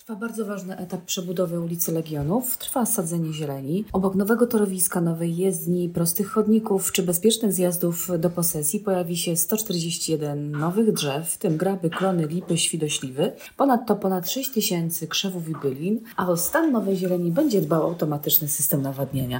Trwa bardzo ważny etap przebudowy ulicy Legionów. Trwa sadzenie zieleni. Obok nowego torowiska, nowej jezdni, prostych chodników czy bezpiecznych zjazdów do posesji pojawi się 141 nowych drzew, w tym graby, klony, lipy, świdośliwy. Ponadto ponad 6 000 krzewów i bylin, a o stan nowej zieleni będzie dbał automatyczny system nawadniania.